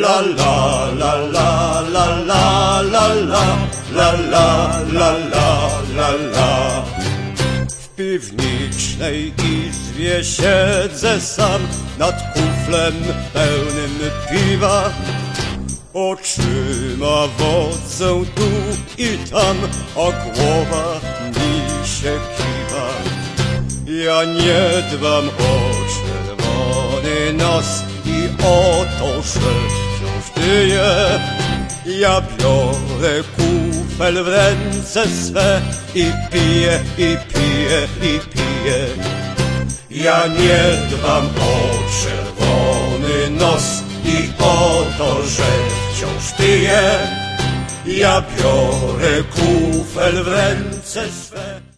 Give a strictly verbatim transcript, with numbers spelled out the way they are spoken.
La la la la la la la la la la la la la la. W piwnicznej izbie siedzę sam nad kuflem pełnym piwa. Oczyma wodzę tu i tam, a głowa mi się kiwa. Ja nie dbam o czerwony nos i o to, że wciąż tyję. Ja biorę kufel w ręce swe i piję, i piję, i piję. Ja nie dbam o czerwony nos i o to, że wciąż tyję. Ja biorę kufel w ręce swe.